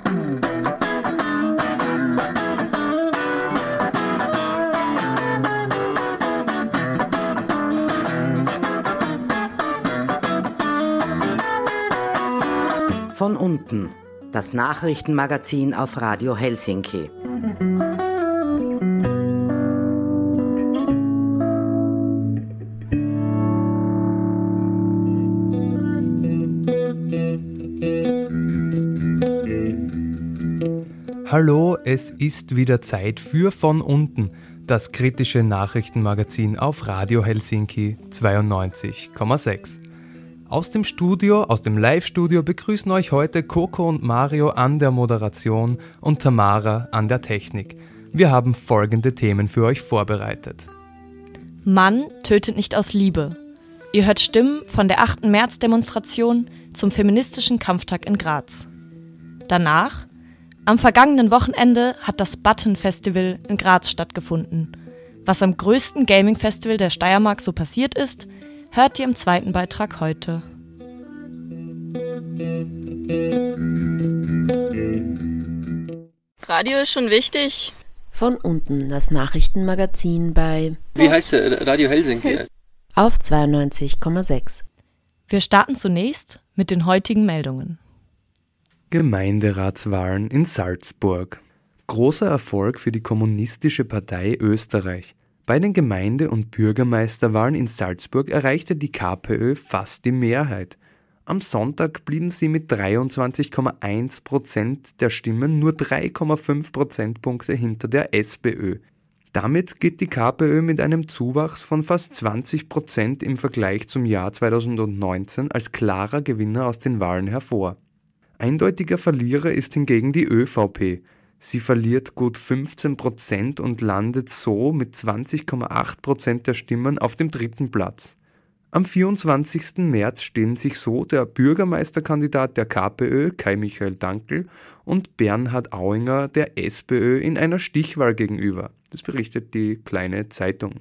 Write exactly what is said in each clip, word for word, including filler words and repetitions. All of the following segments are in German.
Von unten, das Nachrichtenmagazin auf Radio Helsinki. Hallo, es ist wieder Zeit für Von unten, das kritische Nachrichtenmagazin auf Radio Helsinki zweiundneunzig Komma sechs. Aus dem Studio, aus dem Live-Studio begrüßen euch heute Coco und Mario an der Moderation und Tamara an der Technik. Wir haben folgende Themen für euch vorbereitet. Mann tötet nicht aus Liebe. Ihr hört Stimmen von der achten März-Demonstration zum feministischen Kampftag in Graz. Danach, am vergangenen Wochenende hat das Button-Festival in Graz stattgefunden. Was am größten Gaming-Festival der Steiermark so passiert ist, hört ihr im zweiten Beitrag heute. Radio ist schon wichtig. Von unten, das Nachrichtenmagazin bei... Wie heißt der? Radio Helsinki? Auf zweiundneunzig Komma sechs. Wir starten zunächst mit den heutigen Meldungen. Gemeinderatswahlen in Salzburg. Großer Erfolg für die Kommunistische Partei Österreich. Bei den Gemeinde- und Bürgermeisterwahlen in Salzburg erreichte die KPÖ fast die Mehrheit. Am Sonntag blieben sie mit dreiundzwanzig Komma eins Prozent der Stimmen nur drei Komma fünf Prozentpunkte hinter der SPÖ. Damit geht die KPÖ mit einem Zuwachs von fast zwanzig Prozent im Vergleich zum Jahr zweitausendneunzehn als klarer Gewinner aus den Wahlen hervor. Eindeutiger Verlierer ist hingegen die ÖVP. Sie verliert gut fünfzehn Prozent und landet so mit zwanzig Komma acht Prozent der Stimmen auf dem dritten Platz. Am vierundzwanzigsten März stehen sich so der Bürgermeisterkandidat der KPÖ, Kai-Michael Dankl, und Bernhard Auinger der SPÖ in einer Stichwahl gegenüber. Das berichtet die Kleine Zeitung.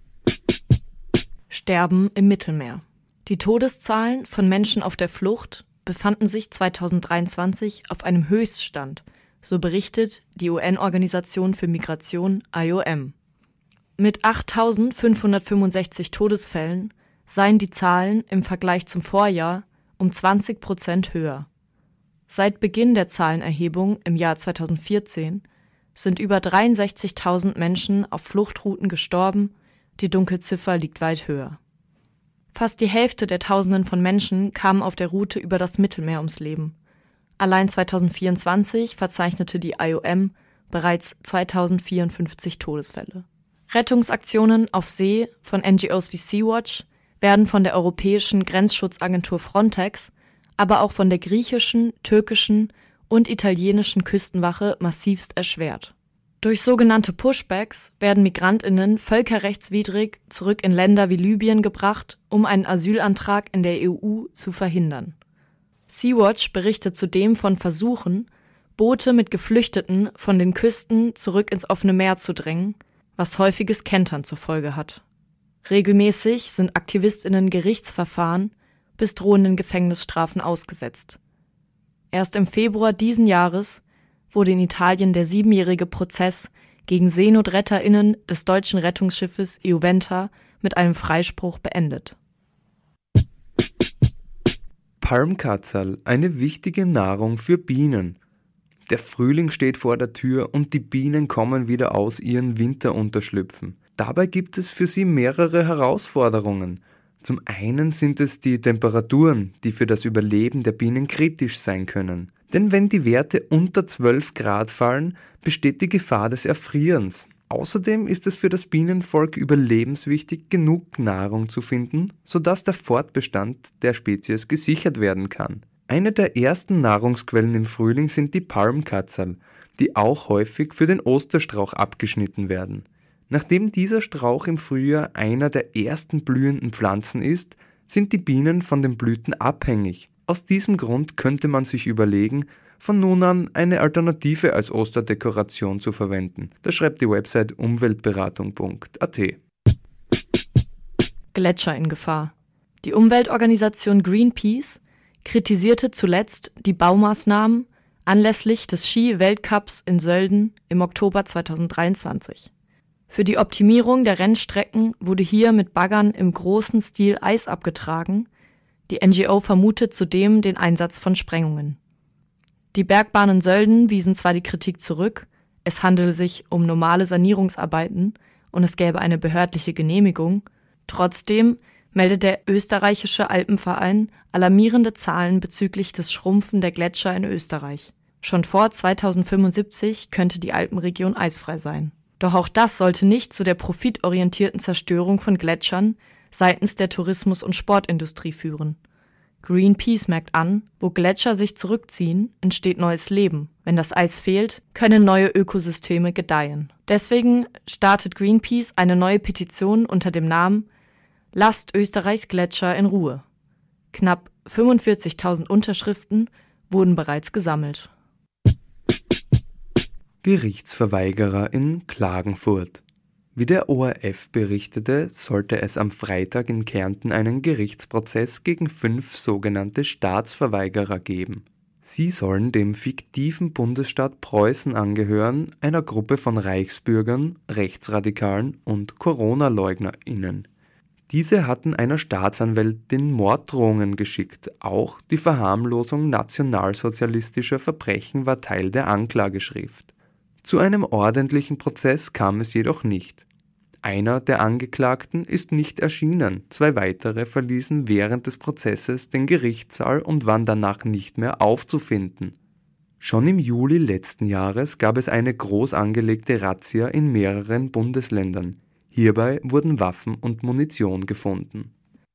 Sterben im Mittelmeer. Die Todeszahlen von Menschen auf der Flucht befanden sich zweitausenddreiundzwanzig auf einem Höchststand. So berichtet die U N-Organisation für Migration I O M. Mit achttausendfünfhundertfünfundsechzig Todesfällen seien die Zahlen im Vergleich zum Vorjahr um zwanzig Prozent höher. Seit Beginn der Zahlenerhebung im Jahr zweitausendvierzehn sind über dreiundsechzigtausend Menschen auf Fluchtrouten gestorben, die Dunkelziffer liegt weit höher. Fast die Hälfte der Tausenden von Menschen kamen auf der Route über das Mittelmeer ums Leben. Allein zweitausendvierundzwanzig verzeichnete die I O M bereits zweitausendvierundfünfzig Todesfälle. Rettungsaktionen auf See von N G Os wie Sea-Watch werden von der europäischen Grenzschutzagentur Frontex, aber auch von der griechischen, türkischen und italienischen Küstenwache massivst erschwert. Durch sogenannte Pushbacks werden MigrantInnen völkerrechtswidrig zurück in Länder wie Libyen gebracht, um einen Asylantrag in der E U zu verhindern. Sea-Watch berichtet zudem von Versuchen, Boote mit Geflüchteten von den Küsten zurück ins offene Meer zu drängen, was häufiges Kentern zur Folge hat. Regelmäßig sind AktivistInnen Gerichtsverfahren bis drohenden Gefängnisstrafen ausgesetzt. Erst im Februar diesen Jahres wurde in Italien der siebenjährige Prozess gegen SeenotretterInnen des deutschen Rettungsschiffes Iuventa mit einem Freispruch beendet. Palmkatzel, eine wichtige Nahrung für Bienen. Der Frühling steht vor der Tür und die Bienen kommen wieder aus ihren Winterunterschlüpfen. Dabei gibt es für sie mehrere Herausforderungen. Zum einen sind es die Temperaturen, die für das Überleben der Bienen kritisch sein können. Denn wenn die Werte unter zwölf Grad fallen, besteht die Gefahr des Erfrierens. Außerdem ist es für das Bienenvolk überlebenswichtig, genug Nahrung zu finden, sodass der Fortbestand der Spezies gesichert werden kann. Eine der ersten Nahrungsquellen im Frühling sind die Palmkatzel, die auch häufig für den Osterstrauch abgeschnitten werden. Nachdem dieser Strauch im Frühjahr einer der ersten blühenden Pflanzen ist, sind die Bienen von den Blüten abhängig. Aus diesem Grund könnte man sich überlegen, von nun an eine Alternative als Osterdekoration zu verwenden. Das schreibt die Website umweltberatung punkt a t. Gletscher in Gefahr. Die Umweltorganisation Greenpeace kritisierte zuletzt die Baumaßnahmen anlässlich des Ski-Weltcups in Sölden im Oktober zweitausenddreiundzwanzig. Für die Optimierung der Rennstrecken wurde hier mit Baggern im großen Stil Eis abgetragen. Die N G O vermutet zudem den Einsatz von Sprengungen. Die Bergbahnen Sölden wiesen zwar die Kritik zurück, es handele sich um normale Sanierungsarbeiten und es gäbe eine behördliche Genehmigung, trotzdem meldet der österreichische Alpenverein alarmierende Zahlen bezüglich des Schrumpfen der Gletscher in Österreich. Schon vor zweitausendfünfundsiebzig könnte die Alpenregion eisfrei sein. Doch auch das sollte nicht zu der profitorientierten Zerstörung von Gletschern seitens der Tourismus- und Sportindustrie führen. Greenpeace merkt an, wo Gletscher sich zurückziehen, entsteht neues Leben. Wenn das Eis fehlt, können neue Ökosysteme gedeihen. Deswegen startet Greenpeace eine neue Petition unter dem Namen »Lasst Österreichs Gletscher in Ruhe«. Knapp fünfundvierzigtausend Unterschriften wurden bereits gesammelt. Gerichtsverweigerer in Klagenfurt. Wie der O R F berichtete, sollte es am Freitag in Kärnten einen Gerichtsprozess gegen fünf sogenannte Staatsverweigerer geben. Sie sollen dem fiktiven Bundesstaat Preußen angehören, einer Gruppe von Reichsbürgern, Rechtsradikalen und Corona-LeugnerInnen. Diese hatten einer Staatsanwältin Morddrohungen geschickt. Auch die Verharmlosung nationalsozialistischer Verbrechen war Teil der Anklageschrift. Zu einem ordentlichen Prozess kam es jedoch nicht. Einer der Angeklagten ist nicht erschienen, zwei weitere verließen während des Prozesses den Gerichtssaal und waren danach nicht mehr aufzufinden. Schon im Juli letzten Jahres gab es eine groß angelegte Razzia in mehreren Bundesländern. Hierbei wurden Waffen und Munition gefunden.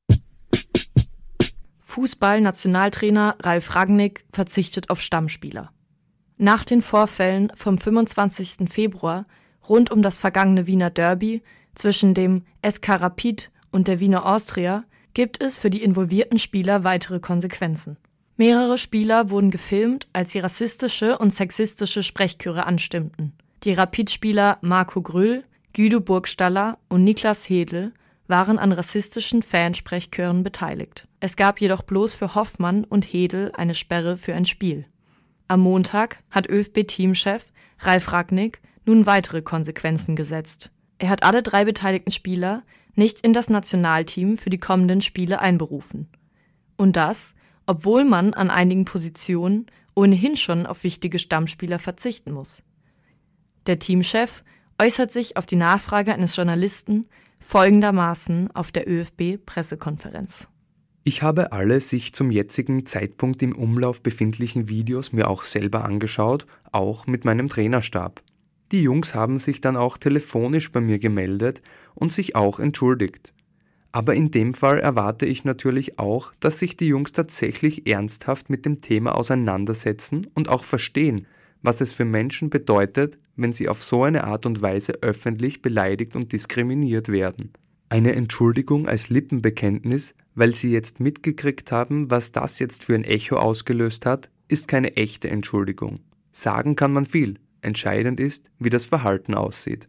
Fußball-Nationaltrainer Ralf Rangnick verzichtet auf Stammspieler. Nach den Vorfällen vom fünfundzwanzigsten Februar rund um das vergangene Wiener Derby zwischen dem S K Rapid und der Wiener Austria gibt es für die involvierten Spieler weitere Konsequenzen. Mehrere Spieler wurden gefilmt, als sie rassistische und sexistische Sprechchöre anstimmten. Die Rapid-Spieler Marco Grüll, Guido Burgstaller und Niklas Hedl waren an rassistischen Fansprechchören beteiligt. Es gab jedoch bloß für Hoffmann und Hedl eine Sperre für ein Spiel. Am Montag hat ÖFB-Teamchef Ralf Rangnick nun weitere Konsequenzen gesetzt. Er hat alle drei beteiligten Spieler nicht in das Nationalteam für die kommenden Spiele einberufen. Und das, obwohl man an einigen Positionen ohnehin schon auf wichtige Stammspieler verzichten muss. Der Teamchef äußert sich auf die Nachfrage eines Journalisten folgendermaßen auf der ÖFB-Pressekonferenz. Ich habe alle sich zum jetzigen Zeitpunkt im Umlauf befindlichen Videos mir auch selber angeschaut, auch mit meinem Trainerstab. Die Jungs haben sich dann auch telefonisch bei mir gemeldet und sich auch entschuldigt. Aber in dem Fall erwarte ich natürlich auch, dass sich die Jungs tatsächlich ernsthaft mit dem Thema auseinandersetzen und auch verstehen, was es für Menschen bedeutet, wenn sie auf so eine Art und Weise öffentlich beleidigt und diskriminiert werden. Eine Entschuldigung als Lippenbekenntnis, weil sie jetzt mitgekriegt haben, was das jetzt für ein Echo ausgelöst hat, ist keine echte Entschuldigung. Sagen kann man viel, entscheidend ist, wie das Verhalten aussieht.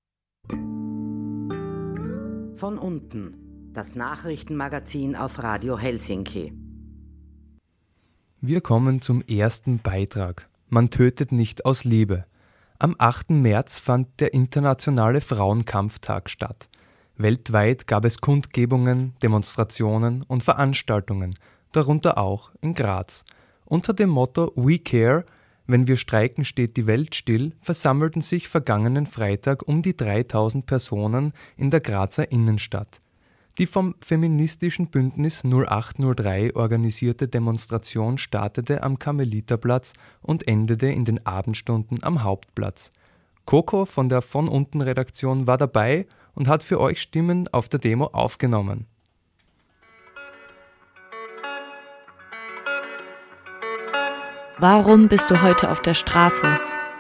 Von unten, das Nachrichtenmagazin auf Radio Helsinki. Wir kommen zum ersten Beitrag. Man tötet nicht aus Liebe. Am achten März fand der Internationale Frauenkampftag statt. Weltweit gab es Kundgebungen, Demonstrationen und Veranstaltungen, darunter auch in Graz. Unter dem Motto We Care, wenn wir streiken, steht die Welt still, versammelten sich vergangenen Freitag um die dreitausend Personen in der Grazer Innenstadt. Die vom feministischen Bündnis null acht null drei organisierte Demonstration startete am Karmeliterplatz und endete in den Abendstunden am Hauptplatz. Coco von der Von unten Redaktion war dabei und hat für euch Stimmen auf der Demo aufgenommen. Warum bist du heute auf der Straße?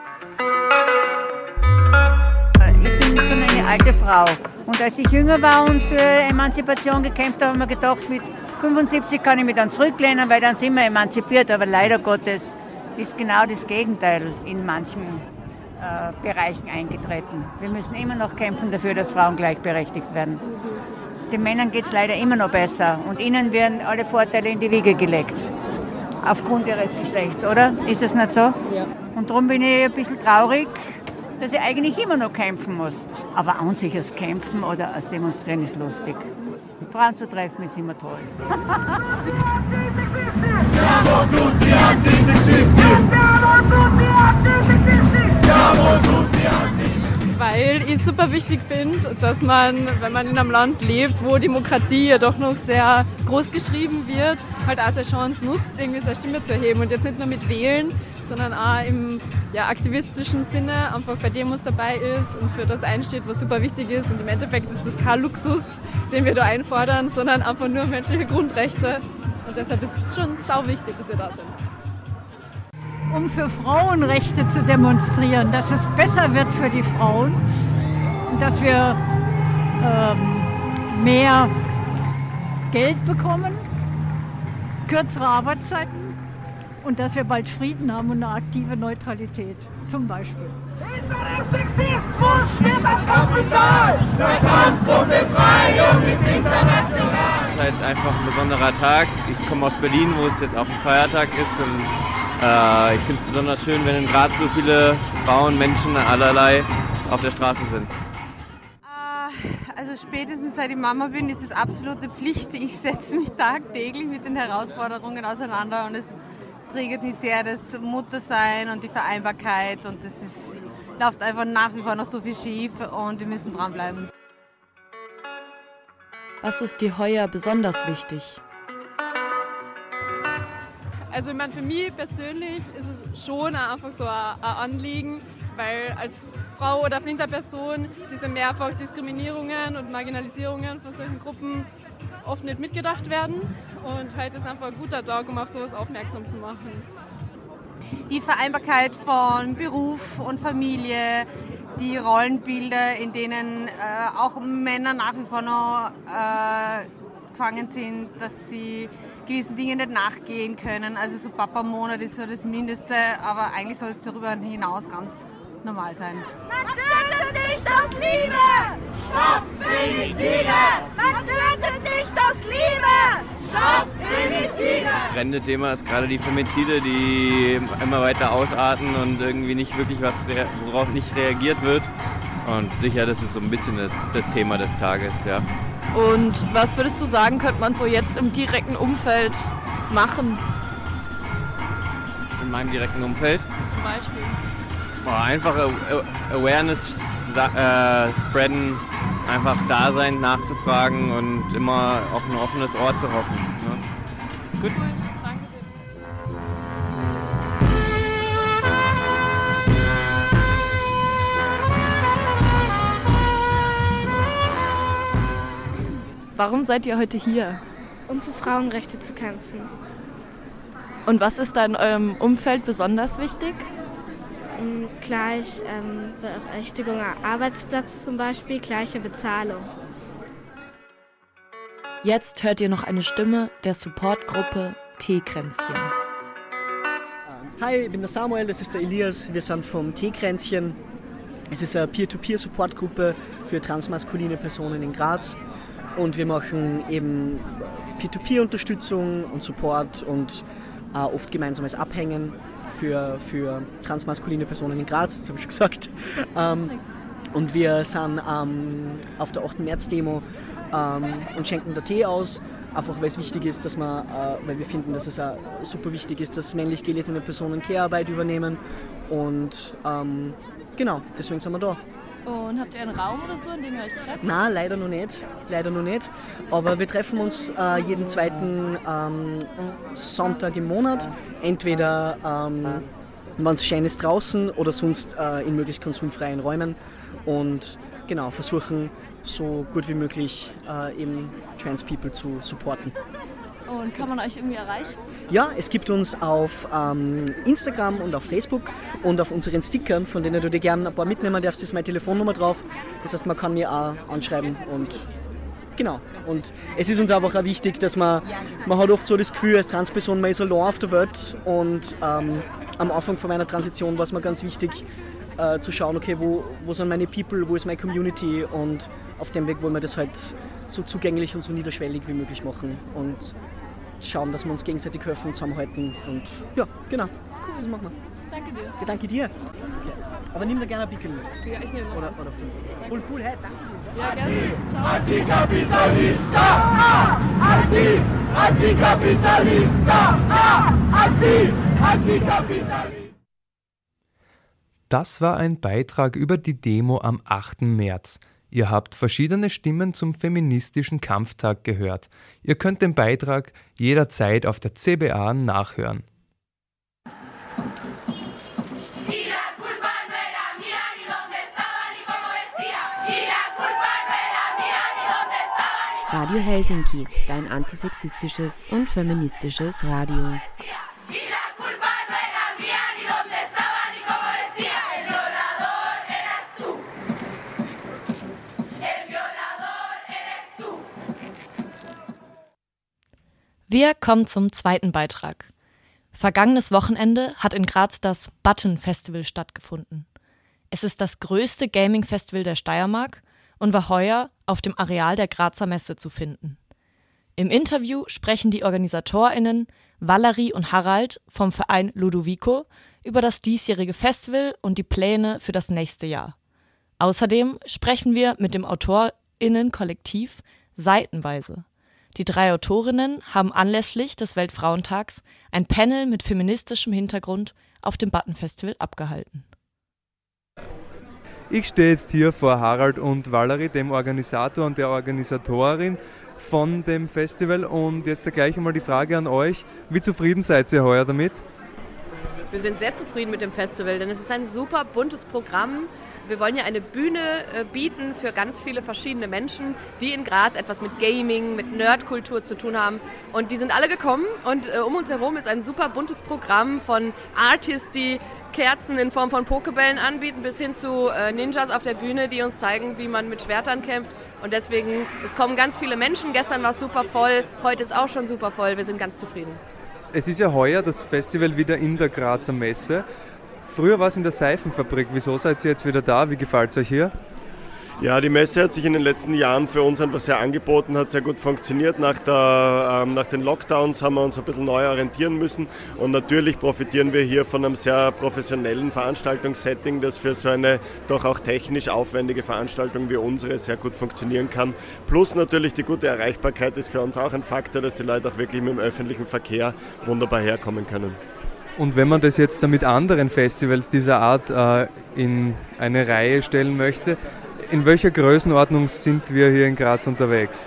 Ich bin schon eine alte Frau. Und als ich jünger war und für Emanzipation gekämpft habe, habe ich mir gedacht, mit fünfundsiebzig kann ich mich dann zurücklehnen, weil dann sind wir emanzipiert. Aber leider Gottes ist genau das Gegenteil in manchen äh, Bereichen eingetreten. Wir müssen immer noch kämpfen dafür, dass Frauen gleichberechtigt werden. Den Männern geht es leider immer noch besser und ihnen werden alle Vorteile in die Wiege gelegt. aufgrund ihres Geschlechts, oder? Ist es nicht so? Ja. Und darum bin ich ein bisschen traurig, dass ich eigentlich immer noch kämpfen muss. Aber an sich als Kämpfen oder als Demonstrieren ist lustig. Frauen zu treffen ist immer toll. Weil ich es super wichtig finde, dass man, wenn man in einem Land lebt, wo Demokratie ja doch noch sehr groß geschrieben wird, halt auch seine Chance nutzt, irgendwie seine Stimme zu erheben. Und jetzt nicht nur mit Wählen, sondern auch im ja, aktivistischen Sinne einfach bei Demos dabei ist und für das einsteht, was super wichtig ist. Und im Endeffekt ist das kein Luxus, den wir da einfordern, sondern einfach nur menschliche Grundrechte. Und deshalb ist es schon sau wichtig, dass wir da sind. Um für Frauenrechte zu demonstrieren, dass es besser wird für die Frauen, dass wir ähm, mehr Geld bekommen, kürzere Arbeitszeiten und dass wir bald Frieden haben und eine aktive Neutralität, zum Beispiel. Hinter dem Sexismus steht das Kapital, der Kampf um Befreiung ist international. Es ist halt einfach ein besonderer Tag. Ich komme aus Berlin, wo es jetzt auch ein Feiertag ist und äh, ich finde es besonders schön, wenn gerade so viele Frauen, Menschen allerlei auf der Straße sind. Also spätestens seit ich Mama bin, ist es absolute Pflicht. Ich setze mich tagtäglich mit den Herausforderungen auseinander und es triggert mich sehr, das Muttersein und die Vereinbarkeit und es ist, läuft einfach nach wie vor noch so viel schief und wir müssen dranbleiben. Was ist dir heuer besonders wichtig? Also ich meine, für mich persönlich ist es schon einfach so ein Anliegen, weil als Frau oder Flinterperson diese mehrfach Diskriminierungen und Marginalisierungen von solchen Gruppen oft nicht mitgedacht werden. Und heute ist einfach ein guter Tag, um auf sowas aufmerksam zu machen. Die Vereinbarkeit von Beruf und Familie, die Rollenbilder, in denen äh, auch Männer nach wie vor noch äh, gefangen sind, dass sie gewissen Dingen nicht nachgehen können. Also so Papa-Monat ist so das Mindeste, aber eigentlich soll es darüber hinaus ganz normal sein. Man tötet nicht aus Liebe! Stopp Femizide! Man tötet nicht aus Liebe! Stopp Femizide! Brennendes Thema ist gerade die Femizide, die immer weiter ausarten und irgendwie nicht wirklich was, worauf nicht reagiert wird. Und sicher, das ist so ein bisschen das, das Thema des Tages, ja. Und was würdest du sagen, könnte man so jetzt im direkten Umfeld machen? In meinem direkten Umfeld? Zum Beispiel? Boah, einfach Awareness äh, spreaden, einfach da sein, nachzufragen und immer auf ein offenes Ohr zu hoffen. Ne? Gut. Danke dir. Warum seid ihr heute hier? Um für Frauenrechte zu kämpfen. Und was ist da in eurem Umfeld besonders wichtig? Gleich ähm, Berechtigung am Arbeitsplatz zum Beispiel, gleiche Bezahlung. Jetzt hört ihr noch eine Stimme der Supportgruppe Teekränzchen. Hi, ich bin der Samuel, das ist der Elias, wir sind vom Teekränzchen. Es ist eine Peer-to-Peer-Supportgruppe für transmaskuline Personen in Graz und wir machen eben Peer-to-Peer-Unterstützung und Support und äh, oft gemeinsames Abhängen für, für transmaskuline Personen in Graz, das habe ich schon gesagt. Ähm, und wir sind ähm, auf der achten März-Demo ähm, und schenken da Tee aus, einfach weil es wichtig ist, dass man, äh, weil wir finden, dass es auch super wichtig ist, dass männlich gelesene Personen Care-Arbeit übernehmen und ähm, genau, deswegen sind wir da. Und habt ihr einen Raum oder so, in dem ihr euch trefft? Nein, leider noch nicht. Leider noch nicht. Aber wir treffen uns äh, jeden zweiten ähm, Sonntag im Monat. Entweder ähm, wenn es schön ist draußen oder sonst äh, in möglichst konsumfreien Räumen. Und genau, versuchen so gut wie möglich äh, eben Trans People zu supporten. Und kann man euch irgendwie erreichen? Ja, es gibt uns auf ähm, Instagram und auf Facebook und auf unseren Stickern, von denen du dir gerne ein paar mitnehmen darfst, ist meine Telefonnummer drauf. Das heißt, man kann mir auch anschreiben und genau. Und es ist uns einfach auch wichtig, dass man, man hat oft so das Gefühl, als Transperson, man ist allein auf der Welt und ähm, am Anfang von meiner Transition war es mir ganz wichtig, äh, zu schauen, okay, wo, wo sind meine People, wo ist meine Community und auf dem Weg wollen wir das halt so zugänglich und so niederschwellig wie möglich machen. Und schauen, dass wir uns gegenseitig helfen und zusammenhalten. Und ja, genau. Cool, das machen wir. Danke dir. Ja, danke dir. Okay. Aber nimm da gerne ein Pickel mit. Ja, ich nehme Oder, oder fünf. Voll cool, hey, danke. Ja, gerne. Ciao. Antikapitalista, ah, anti, Antikapitalista, ah, anti, Antikapitalista. Das war ein Beitrag über die Demo am achten März. Ihr habt verschiedene Stimmen zum feministischen Kampftag gehört. Ihr könnt den Beitrag jederzeit auf der C B A nachhören. Radio Helsinki, dein antisexistisches und feministisches Radio. Wir kommen zum zweiten Beitrag. Vergangenes Wochenende hat in Graz das Button Festival stattgefunden. Es ist das größte Gaming-Festival der Steiermark und war heuer auf dem Areal der Grazer Messe zu finden. Im Interview sprechen die OrganisatorInnen Valerie und Harald vom Verein Ludovico über das diesjährige Festival und die Pläne für das nächste Jahr. Außerdem sprechen wir mit dem AutorInnen-Kollektiv Seitenweise. Die drei Autorinnen haben anlässlich des Weltfrauentags ein Panel mit feministischem Hintergrund auf dem Button Festival abgehalten. Ich stehe jetzt hier vor Harald und Valerie, dem Organisator und der Organisatorin von dem Festival, und jetzt gleich einmal die Frage an euch: Wie zufrieden seid ihr heuer damit? Wir sind sehr zufrieden mit dem Festival, denn es ist ein super buntes Programm. Wir wollen ja eine Bühne äh, bieten für ganz viele verschiedene Menschen, die in Graz etwas mit Gaming, mit Nerdkultur zu tun haben. Und die sind alle gekommen, und äh, um uns herum ist ein super buntes Programm von Artists, die Kerzen in Form von Pokebällen anbieten, bis hin zu äh, Ninjas auf der Bühne, die uns zeigen, wie man mit Schwertern kämpft. Und deswegen, es kommen ganz viele Menschen. Gestern war es super voll, heute ist auch schon super voll. Wir sind ganz zufrieden. Es ist ja heuer das Festival wieder in der Grazer Messe. Früher war es in der Seifenfabrik. Wieso seid ihr jetzt wieder da? Wie gefällt es euch hier? Ja, die Messe hat sich in den letzten Jahren für uns einfach sehr angeboten, hat sehr gut funktioniert. Nach, der, ähm, nach den Lockdowns haben wir uns ein bisschen neu orientieren müssen, und natürlich profitieren wir hier von einem sehr professionellen Veranstaltungssetting, das für so eine doch auch technisch aufwendige Veranstaltung wie unsere sehr gut funktionieren kann. Plus natürlich die gute Erreichbarkeit ist für uns auch ein Faktor, dass die Leute auch wirklich mit dem öffentlichen Verkehr wunderbar herkommen können. Und wenn man das jetzt dann mit anderen Festivals dieser Art äh, in eine Reihe stellen möchte, in welcher Größenordnung sind wir hier in Graz unterwegs?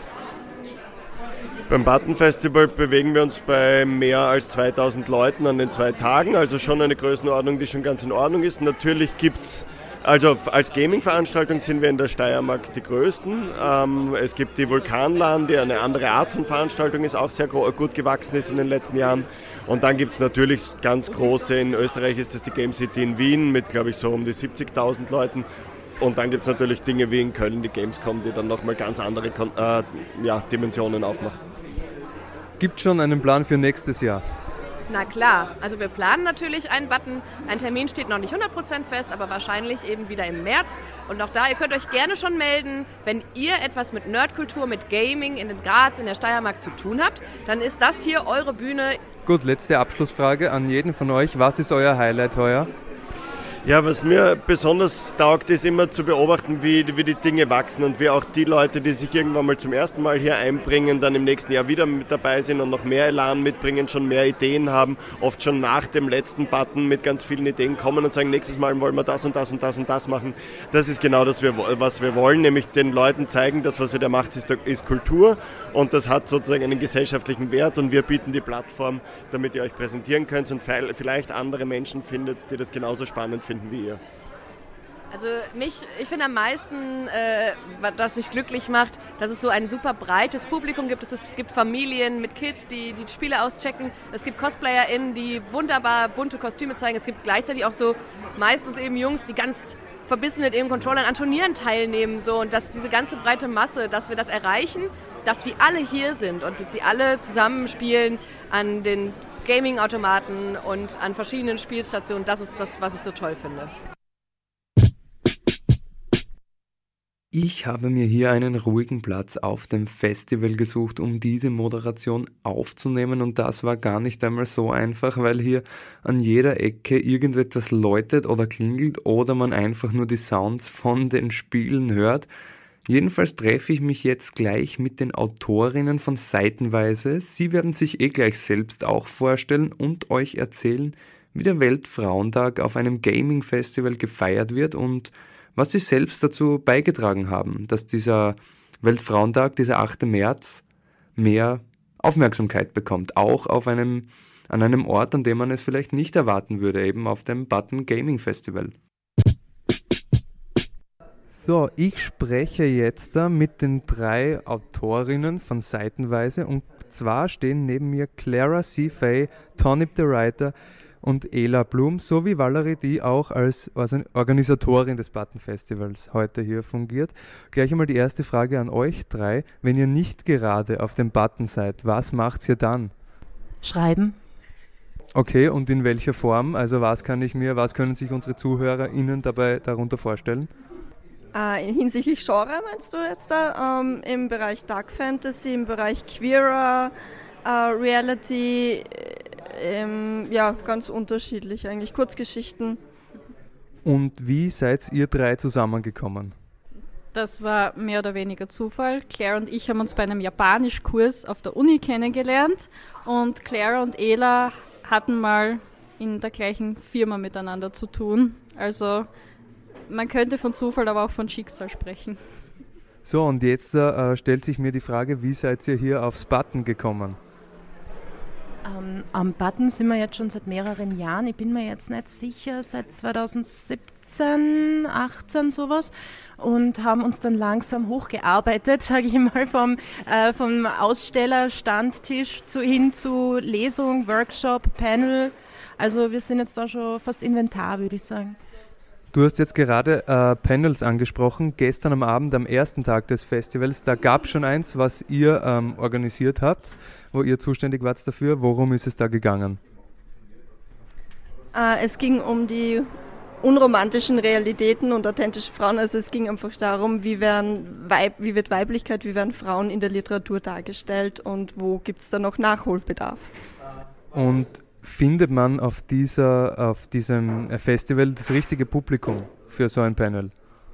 Beim Button Festival bewegen wir uns bei mehr als zweitausend Leuten an den zwei Tagen, also schon eine Größenordnung, die schon ganz in Ordnung ist. Natürlich gibt es, also als Gaming-Veranstaltung sind wir in der Steiermark die größten. Ähm, es gibt die Vulkanlan, die eine andere Art von Veranstaltung ist, auch sehr gro- gut gewachsen ist in den letzten Jahren. Und dann gibt es natürlich ganz große, in Österreich ist das die Game City in Wien mit, glaube ich, so um die siebzigtausend Leuten. Und dann gibt es natürlich Dinge wie in Köln, die Gamescom, die dann nochmal ganz andere äh, ja, Dimensionen aufmachen. Gibt es schon einen Plan für nächstes Jahr? Na klar, also wir planen natürlich einen Button. Ein Termin steht noch nicht hundert Prozent fest, aber wahrscheinlich eben wieder im März. Und auch da, ihr könnt euch gerne schon melden, wenn ihr etwas mit Nerdkultur, mit Gaming in den Graz, in der Steiermark zu tun habt, dann ist das hier eure Bühne. Gut, letzte Abschlussfrage an jeden von euch. Was ist euer Highlight heuer? Ja, was mir besonders taugt, ist immer zu beobachten, wie, wie die Dinge wachsen und wie auch die Leute, die sich irgendwann mal zum ersten Mal hier einbringen, dann im nächsten Jahr wieder mit dabei sind und noch mehr Elan mitbringen, schon mehr Ideen haben, oft schon nach dem letzten Button mit ganz vielen Ideen kommen und sagen, nächstes Mal wollen wir das und das und das und das machen. Das ist genau das, was wir wollen, nämlich den Leuten zeigen, das, was ihr da macht, ist, ist Kultur, und das hat sozusagen einen gesellschaftlichen Wert, und wir bieten die Plattform, damit ihr euch präsentieren könnt und vielleicht andere Menschen findet, die das genauso spannend finden wie ihr. Also mich, ich finde am meisten, äh, was mich glücklich macht, dass es so ein super breites Publikum gibt. Es gibt Familien mit Kids, die die Spiele auschecken. Es gibt CosplayerInnen, die wunderbar bunte Kostüme zeigen. Es gibt gleichzeitig auch so meistens eben Jungs, die ganz verbissen mit ihren Controllern an Turnieren teilnehmen. So. Und dass diese ganze breite Masse, dass wir das erreichen, dass die alle hier sind und dass sie alle zusammenspielen an den Gaming-Automaten und an verschiedenen Spielstationen, das ist das, was ich so toll finde. Ich habe mir hier einen ruhigen Platz auf dem Festival gesucht, um diese Moderation aufzunehmen, und das war gar nicht einmal so einfach, weil hier an jeder Ecke irgendetwas läutet oder klingelt oder man einfach nur die Sounds von den Spielen hört. Jedenfalls treffe ich mich jetzt gleich mit den Autorinnen von Seitenweise. Sie werden sich eh gleich selbst auch vorstellen und euch erzählen, wie der Weltfrauentag auf einem Gaming-Festival gefeiert wird und was sie selbst dazu beigetragen haben, dass dieser Weltfrauentag, dieser achte März, mehr Aufmerksamkeit bekommt. Auch auf einem, an einem Ort, an dem man es vielleicht nicht erwarten würde, eben auf dem Button Gaming Festival. So, ich spreche jetzt mit den drei Autorinnen von Seitenweise, und zwar stehen neben mir Clara C. Fay, Tonip the Writer und Ela Blum sowie Valerie, die auch als Organisatorin des Button Festivals heute hier fungiert. Gleich einmal die erste Frage an euch drei. Wenn ihr nicht gerade auf dem Button seid, was macht ihr dann? Schreiben. Okay, und in welcher Form? Also was kann ich mir, was können sich unsere ZuhörerInnen dabei darunter vorstellen? Äh, hinsichtlich Genre meinst du jetzt da? Ähm, Im Bereich Dark Fantasy, im Bereich Queerer, äh, Reality, Ähm, ja, ganz unterschiedlich eigentlich, Kurzgeschichten. Und wie seid ihr drei zusammengekommen? Das war mehr oder weniger Zufall. Clara und ich haben uns bei einem Japanischkurs auf der Uni kennengelernt und Clara und Ela hatten mal in der gleichen Firma miteinander zu tun. Also man könnte von Zufall, aber auch von Schicksal sprechen. So, und jetzt äh, stellt sich mir die Frage, wie seid ihr hier aufs Button gekommen? Ähm, am Button sind wir jetzt schon seit mehreren Jahren. Ich bin mir jetzt nicht sicher, seit zweitausendsiebzehn, achtzehn sowas, und haben uns dann langsam hochgearbeitet, sage ich mal, vom, äh, vom Aussteller-Standtisch zu, hin zu Lesung, Workshop, Panel. Also wir sind jetzt da schon fast Inventar, würde ich sagen. Du hast jetzt gerade äh, Panels angesprochen. Gestern am Abend, am ersten Tag des Festivals, da gab es schon eins, was ihr ähm, organisiert habt, wo ihr zuständig wart dafür. Worum ist es da gegangen? Äh, es ging um die unromantischen Realitäten und authentische Frauen. Also es ging einfach darum, wie, werden Weib, wie wird Weiblichkeit, wie werden Frauen in der Literatur dargestellt und wo gibt es da noch Nachholbedarf. Und findet man auf, dieser, auf diesem Festival das richtige Publikum für so ein Panel?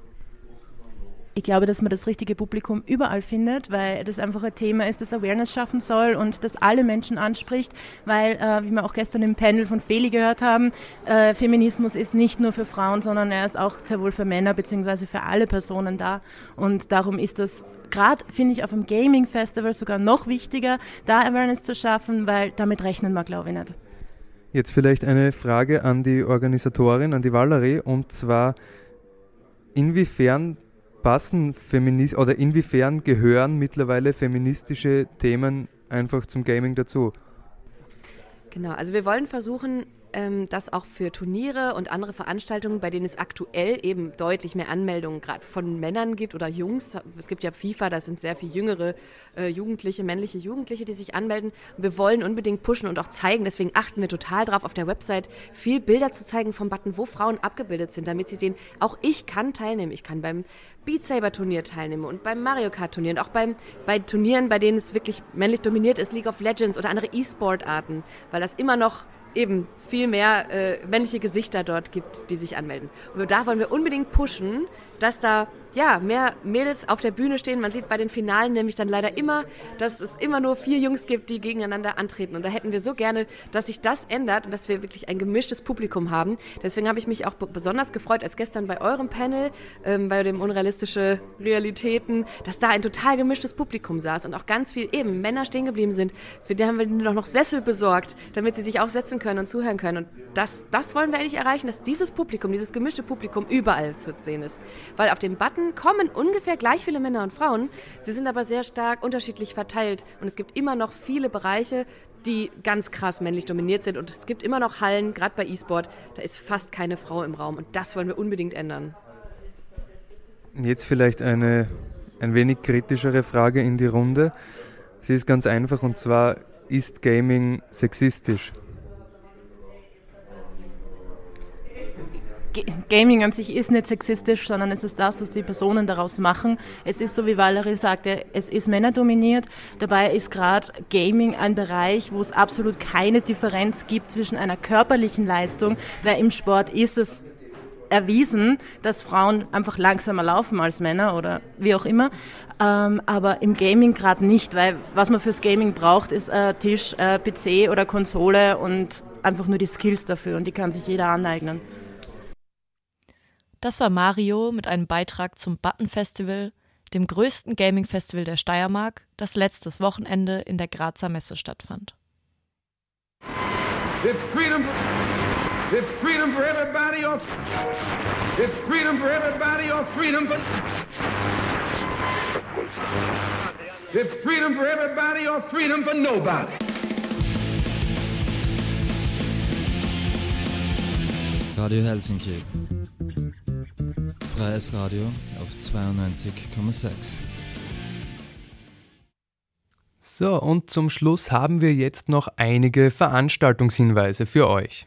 Ich glaube, dass man das richtige Publikum überall findet, weil das einfach ein Thema ist, das Awareness schaffen soll und das alle Menschen anspricht, weil, äh, wie wir auch gestern im Panel von Feli gehört haben, äh, Feminismus ist nicht nur für Frauen, sondern er ist auch sehr wohl für Männer bzw. für alle Personen da, und darum ist das gerade, finde ich, auf dem Gaming Festival sogar noch wichtiger, da Awareness zu schaffen, weil damit rechnen wir, glaube ich, nicht. Jetzt vielleicht eine Frage an die Organisatorin, an die Valerie, und zwar, inwiefern passen Feminist oder inwiefern gehören mittlerweile feministische Themen einfach zum Gaming dazu? Genau, also wir wollen versuchen, ähm, dass auch für Turniere und andere Veranstaltungen, bei denen es aktuell eben deutlich mehr Anmeldungen gerade von Männern gibt oder Jungs, es gibt ja FIFA, da sind sehr viel jüngere äh, Jugendliche, männliche Jugendliche, die sich anmelden. Und wir wollen unbedingt pushen und auch zeigen, deswegen achten wir total drauf, auf der Website viel Bilder zu zeigen vom Button, wo Frauen abgebildet sind, damit sie sehen, auch ich kann teilnehmen, ich kann beim Beat Saber Turnier teilnehmen und beim Mario Kart Turnier und auch beim, bei Turnieren, bei denen es wirklich männlich dominiert ist, League of Legends oder andere E-Sport-Arten, weil das immer noch eben viel mehr äh, männliche Gesichter dort gibt, die sich anmelden. Und da wollen wir unbedingt pushen, dass da ja mehr Mädels auf der Bühne stehen. Man sieht bei den Finalen nämlich dann leider immer, dass es immer nur vier Jungs gibt, die gegeneinander antreten. Und da hätten wir so gerne, dass sich das ändert und dass wir wirklich ein gemischtes Publikum haben. Deswegen habe ich mich auch b- besonders gefreut, als gestern bei eurem Panel, ähm, bei dem Unrealistische Realitäten, dass da ein total gemischtes Publikum saß und auch ganz viel eben Männer stehen geblieben sind. Für die haben wir noch, noch Sessel besorgt, damit sie sich auch setzen können und zuhören können. Und das, das wollen wir eigentlich erreichen, dass dieses Publikum, dieses gemischte Publikum überall zu sehen ist. Weil auf dem Button kommen ungefähr gleich viele Männer und Frauen, sie sind aber sehr stark unterschiedlich verteilt und es gibt immer noch viele Bereiche, die ganz krass männlich dominiert sind und es gibt immer noch Hallen, gerade bei E-Sport, da ist fast keine Frau im Raum und das wollen wir unbedingt ändern. Jetzt vielleicht eine ein wenig kritischere Frage in die Runde. Sie ist ganz einfach, und zwar, ist Gaming sexistisch? G- Gaming an sich ist nicht sexistisch, sondern es ist das, was die Personen daraus machen. Es ist so, wie Valerie sagte, es ist männerdominiert. Dabei ist gerade Gaming ein Bereich, wo es absolut keine Differenz gibt zwischen einer körperlichen Leistung, weil im Sport ist es erwiesen, dass Frauen einfach langsamer laufen als Männer oder wie auch immer, ähm, aber im Gaming gerade nicht, weil was man fürs Gaming braucht, ist äh, Tisch, äh, P C oder Konsole und einfach nur die Skills dafür und die kann sich jeder aneignen. Das war Mario mit einem Beitrag zum Button Festival, dem größten Gaming-Festival der Steiermark, das letztes Wochenende in der Grazer Messe stattfand. It's freedom, it's freedom for everybody or it's freedom for everybody or freedom for it's freedom for everybody or freedom for nobody. Radio Helsinki. Freies Radio auf zweiundneunzig Komma sechs. So, und zum Schluss haben wir jetzt noch einige Veranstaltungshinweise für euch.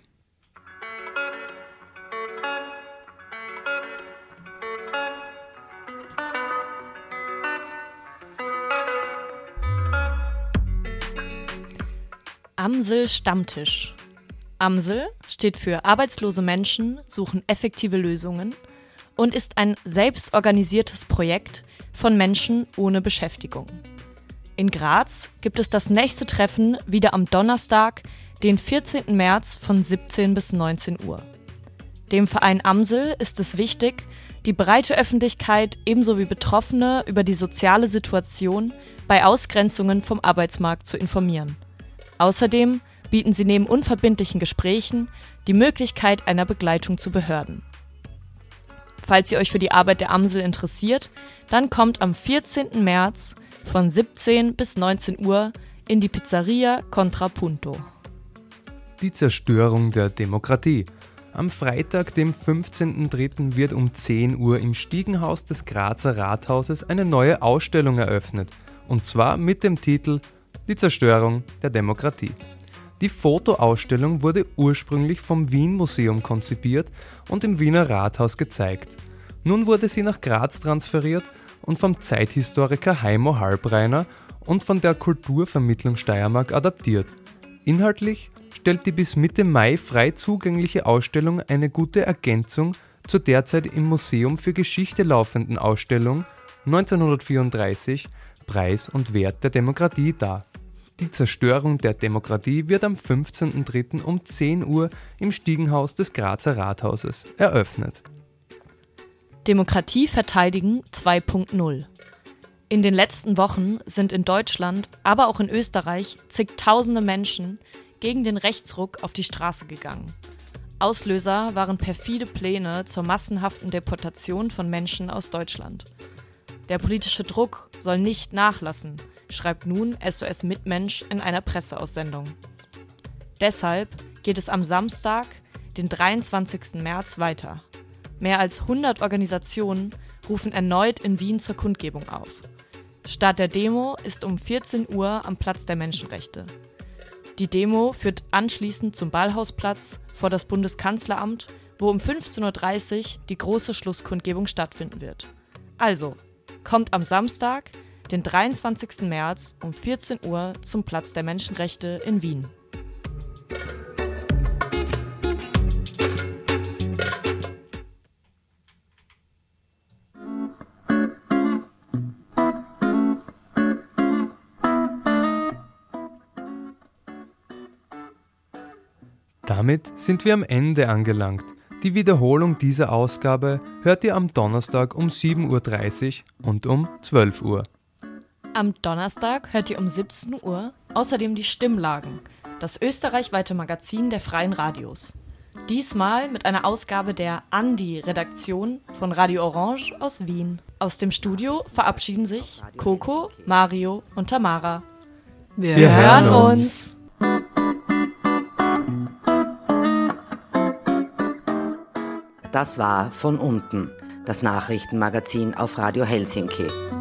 Amsel Stammtisch. Amsel steht für Arbeitslose Menschen suchen effektive Lösungen und ist ein selbstorganisiertes Projekt von Menschen ohne Beschäftigung. In Graz gibt es das nächste Treffen wieder am Donnerstag, den vierzehnten März von siebzehn bis neunzehn Uhr. Dem Verein Amsel ist es wichtig, die breite Öffentlichkeit ebenso wie Betroffene über die soziale Situation bei Ausgrenzungen vom Arbeitsmarkt zu informieren. Außerdem bieten sie neben unverbindlichen Gesprächen die Möglichkeit einer Begleitung zu Behörden. Falls ihr euch für die Arbeit der Amsel interessiert, dann kommt am vierzehnten März von siebzehn bis neunzehn Uhr in die Pizzeria Contrapunto. Die Zerstörung der Demokratie. Am Freitag, dem fünfzehnten dritten wird um zehn Uhr im Stiegenhaus des Grazer Rathauses eine neue Ausstellung eröffnet. Und zwar mit dem Titel Die Zerstörung der Demokratie. Die Fotoausstellung wurde ursprünglich vom Wien-Museum konzipiert und im Wiener Rathaus gezeigt. Nun wurde sie nach Graz transferiert und vom Zeithistoriker Heimo Halbreiner und von der Kulturvermittlung Steiermark adaptiert. Inhaltlich stellt die bis Mitte Mai frei zugängliche Ausstellung eine gute Ergänzung zur derzeit im Museum für Geschichte laufenden Ausstellung neunzehnhundertvierunddreißig Preis und Wert der Demokratie dar. Die Zerstörung der Demokratie wird am fünfzehnten dritten um zehn Uhr im Stiegenhaus des Grazer Rathauses eröffnet. Demokratie verteidigen zwei Punkt null. In den letzten Wochen sind in Deutschland, aber auch in Österreich zigtausende Menschen gegen den Rechtsruck auf die Straße gegangen. Auslöser waren perfide Pläne zur massenhaften Deportation von Menschen aus Deutschland. Der politische Druck soll nicht nachlassen, schreibt nun S O S Mitmensch in einer Presseaussendung. Deshalb geht es am Samstag, den dreiundzwanzigsten März, weiter. Mehr als hundert Organisationen rufen erneut in Wien zur Kundgebung auf. Start der Demo ist um vierzehn Uhr am Platz der Menschenrechte. Die Demo führt anschließend zum Ballhausplatz vor das Bundeskanzleramt, wo um fünfzehn Uhr dreißig die große Schlusskundgebung stattfinden wird. Also, kommt am Samstag, den dreiundzwanzigsten März um vierzehn Uhr zum Platz der Menschenrechte in Wien. Damit sind wir am Ende angelangt. Die Wiederholung dieser Ausgabe hört ihr am Donnerstag um sieben Uhr dreißig und um zwölf Uhr. Am Donnerstag hört ihr um siebzehn Uhr außerdem die Stimmlagen, das österreichweite Magazin der Freien Radios. Diesmal mit einer Ausgabe der Andi-Redaktion von Radio Orange aus Wien. Aus dem Studio verabschieden sich Coco, Mario und Tamara. Wir, Wir hören uns! Das war Von unten, das Nachrichtenmagazin auf Radio Helsinki.